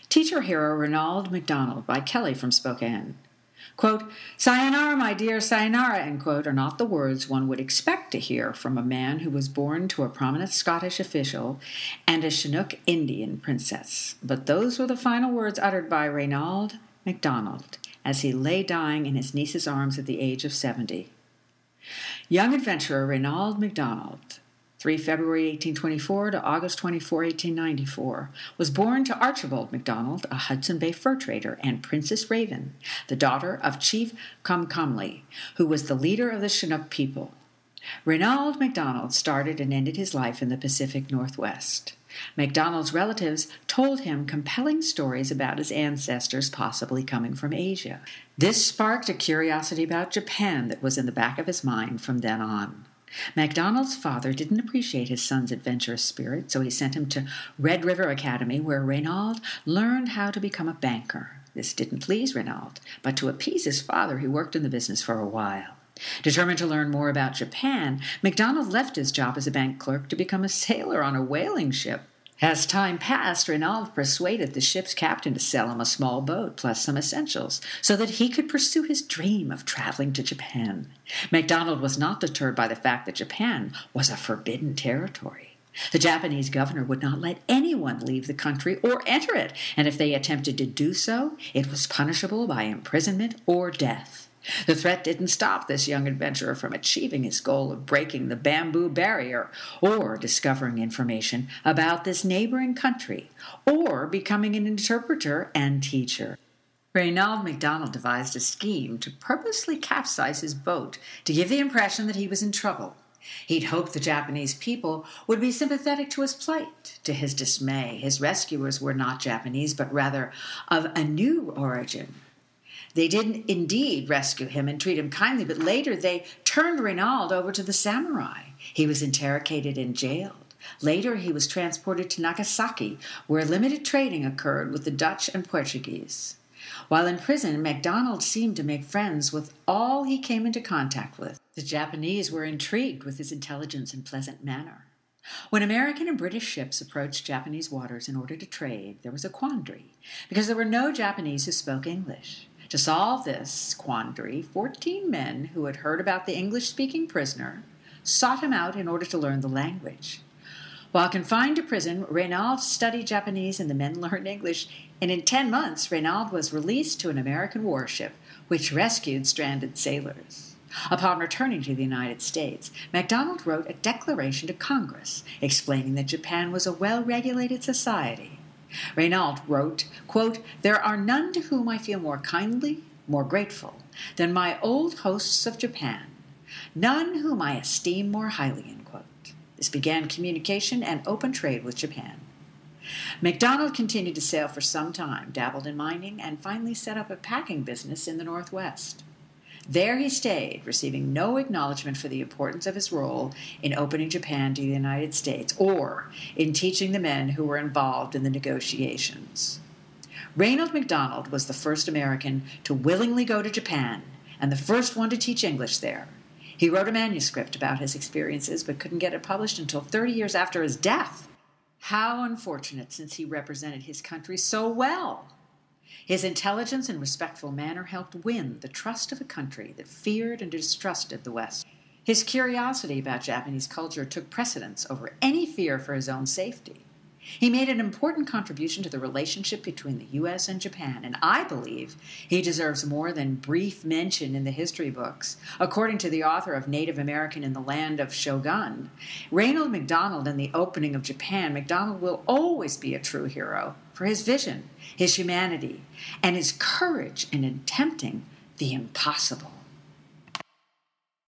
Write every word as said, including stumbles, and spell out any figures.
Teacher hero Reynauld MacDonald by Kelly from Spokane. Quote, "Sayonara, my dear, sayonara," end quote, are not the words one would expect to hear from a man who was born to a prominent Scottish official and a Chinook Indian princess. But those were the final words uttered by Reynauld MacDonald as he lay dying in his niece's arms at the age of seventy. Young adventurer Reynauld MacDonald, the third of February eighteen twenty-four to August twenty-fourth, eighteen ninety-four, was born to Archibald MacDonald, a Hudson Bay fur trader, and Princess Raven, the daughter of Chief Comcomly, who was the leader of the Chinook people. Reynauld MacDonald started and ended his life in the Pacific Northwest. MacDonald's relatives told him compelling stories about his ancestors possibly coming from Asia. This sparked a curiosity about Japan that was in the back of his mind from then on. MacDonald's father didn't appreciate his son's adventurous spirit, so he sent him to Red River Academy, where Reynauld learned how to become a banker. This didn't please Reynauld, but to appease his father, he worked in the business for a while. Determined to learn more about Japan, MacDonald left his job as a bank clerk to become a sailor on a whaling ship. As time passed, Reynauld persuaded the ship's captain to sell him a small boat plus some essentials so that he could pursue his dream of traveling to Japan. MacDonald was not deterred by the fact that Japan was a forbidden territory. The Japanese governor would not let anyone leave the country or enter it, and if they attempted to do so, it was punishable by imprisonment or death. The threat didn't stop this young adventurer from achieving his goal of breaking the bamboo barrier, or discovering information about this neighboring country, or becoming an interpreter and teacher. Reynauld MacDonald devised a scheme to purposely capsize his boat to give the impression that he was in trouble. He'd hoped the Japanese people would be sympathetic to his plight. To his dismay, his rescuers were not Japanese, but rather of a new origin. They did indeed rescue him and treat him kindly, but later they turned Reynauld over to the samurai. He was interrogated and jailed. Later he was transported to Nagasaki, where limited trading occurred with the Dutch and Portuguese. While in prison, MacDonald seemed to make friends with all he came into contact with. The Japanese were intrigued with his intelligence and pleasant manner. When American and British ships approached Japanese waters in order to trade, there was a quandary, because there were no Japanese who spoke English. To solve this quandary, fourteen men who had heard about the English-speaking prisoner sought him out in order to learn the language. While confined to prison, Reynauld studied Japanese and the men learned English, and in ten months Reynauld was released to an American warship, which rescued stranded sailors. Upon returning to the United States, MacDonald wrote a declaration to Congress explaining that Japan was a well-regulated society. Reynauld wrote, quote, "There are none to whom I feel more kindly, more grateful, than my old hosts of Japan, none whom I esteem more highly," end quote. This began communication and open trade with Japan. MacDonald continued to sail for some time, dabbled in mining, and finally set up a packing business in the Northwest. There he stayed, receiving no acknowledgement for the importance of his role in opening Japan to the United States or in teaching the men who were involved in the negotiations. Reynauld MacDonald was the first American to willingly go to Japan and the first one to teach English there. He wrote a manuscript about his experiences but couldn't get it published until thirty years after his death. How unfortunate, since he represented his country so well. His intelligence and respectful manner helped win the trust of a country that feared and distrusted the West. His curiosity about Japanese culture took precedence over any fear for his own safety. He made an important contribution to the relationship between the U S and Japan, and I believe he deserves more than brief mention in the history books. According to the author of Native American in the Land of Shogun, Reynauld MacDonald, in the opening of Japan, MacDonald will always be a true hero for his vision, his humanity, and his courage in attempting the impossible.